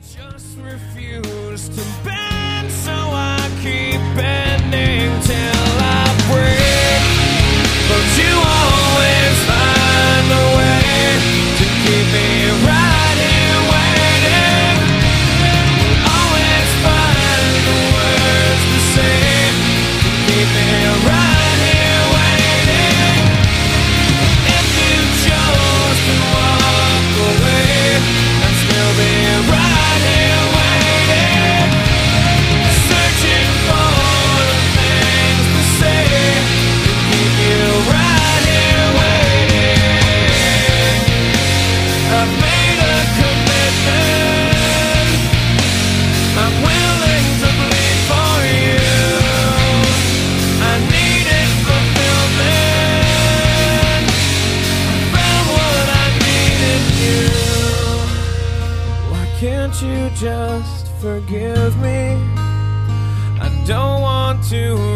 Just refuse to bend, so I keep bending till I break. But you always find a way to keep me right here waiting. You always find the words to say to keep me right here waiting. If you chose to walk away, I'd still be right here waiting, searching for the things to say to keep you right here waiting. I've made a commitment, I'm willing to bleed for you. I needed fulfillment, I found what I needed you. Why can't you just forgive me? I don't want to